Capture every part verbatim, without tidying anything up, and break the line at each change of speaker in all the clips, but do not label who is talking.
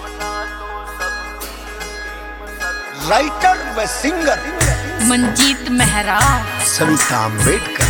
Writer व singer
Manjeet Mehra,
Savita Ambedkar.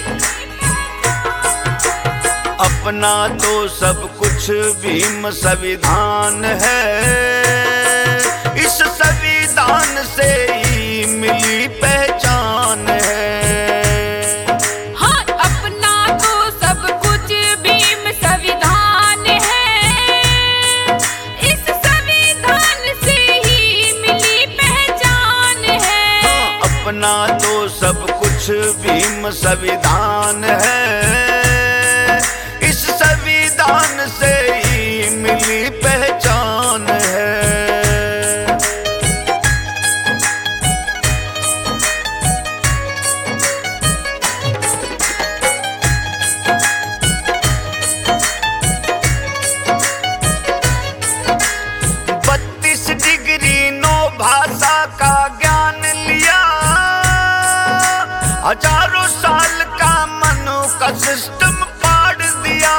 अपना तो सब कुछ भीम संविधान है, इस संविधान से ही मिली पहचान है।
हाँ, अपना तो सब कुछ भीम संविधान है, इस संविधान से ही मिली पहचान है।
हाँ, अपना तो सब कुछ भीम संविधान है, इस संविधान से ही मिली पहचान है। बत्तीस डिग्री नौ भाषा का ज्ञान लिया, हजारों साल का मनु का सिस्टम पाड़ दिया।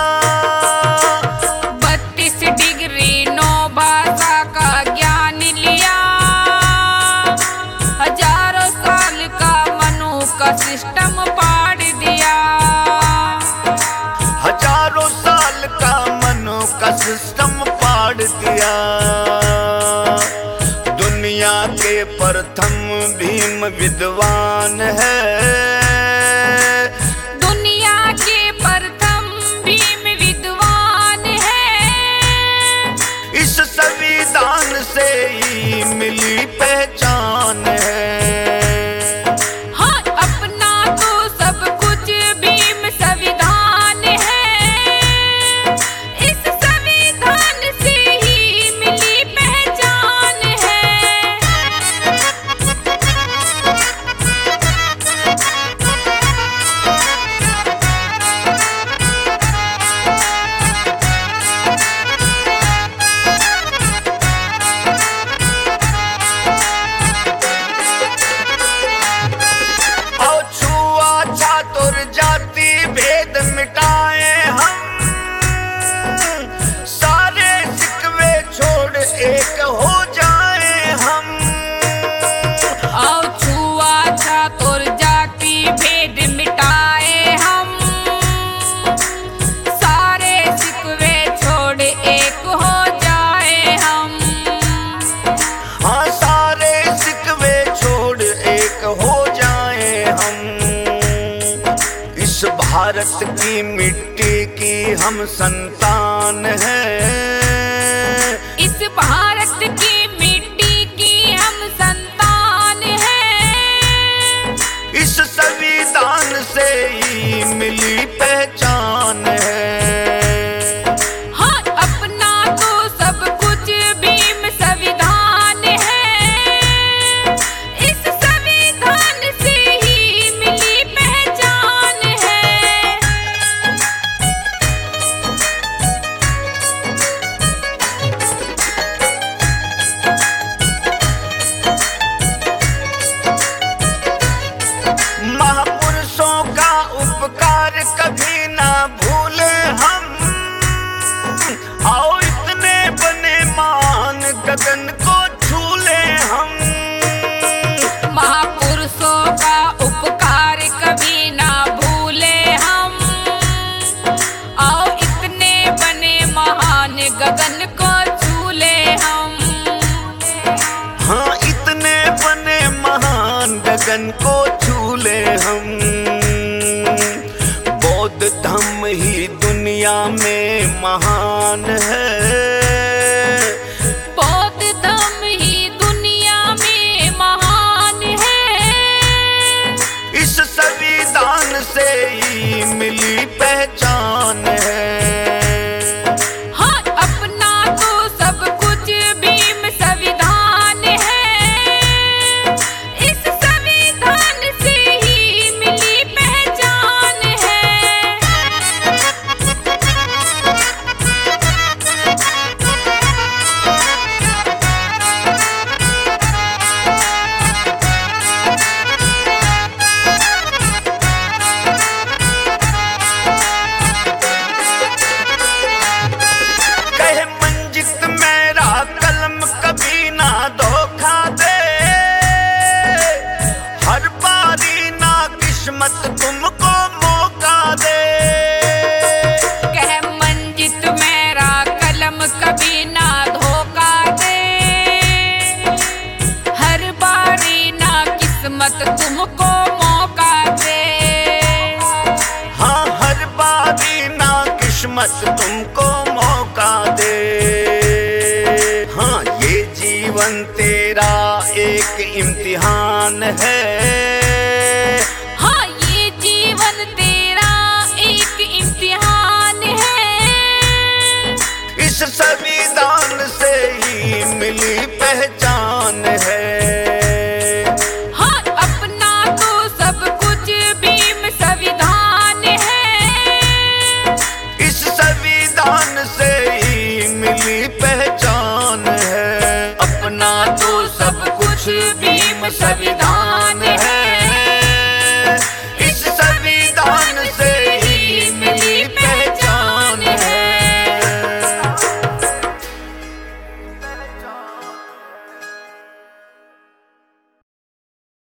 बत्तीस डिग्री नौ भाषा का ज्ञान लिया, हजारों साल का मनु का सिस्टम पाड़ दिया।
हजारों साल का मनु का सिस्टम पाड़ दिया। दुनिया के प्रथम भीम विद्वान है,
दुनिया के प्रथम भीम विद्वान है,
इस संविधान से ही मिली पहचान है।
हाँ, अपना तो सब कुछ भीम संविधान है, इस संविधान से ही मिली पहचान है।
और छुआछूत और जाति भेद मिटाए हम, सारे शिकवे छोड़ एक हो जाए हम।
आओ छुआछूत और जाति भेद मिटाए हम, सारे शिकवे छोड़ एक हो जाए हम।
हाँ, सारे शिकवे छोड़ एक हो जाए हम। इस भारत की मिट्टी की हम संतान हैं,
इस भारत की मिट्टी की हम संतान हैं,
इस संविधान से ही मिली पहचान है।
हाँ, अपना तो सब कुछ भीम संविधान है, इस संविधान से ही मिली पहचान है।
महापुरुषों का उपकार कभी ना भूले हम, आओ इतने बने मान गगन को छूले हम।
महापुरुषों का उपकार कभी ना भूले हम, आओ इतने बने महान गगन को छूले हम।
हाँ, इतने बने महान गगन को छूले हम। बौद्ध धर्म ही दुनिया में महान है,
बौद्ध धर्म ही दुनिया में महान है,
इस संविधान से ही मिली पहचान है।
हाँ, अपना तो सब कुछ भीम संविधान है, इस संविधान से ही मिली पहचान है।
मान है।
हाँ, ये जीवन तेरा एक इम्तिहान है।
इस संविधान से ही मिली पहचान है।
हाँ, अपना तो सब कुछ भीम संविधान है।
इस संविधान से ही मिली पहचान है। अपना तो सब कुछ भीम संविधान है।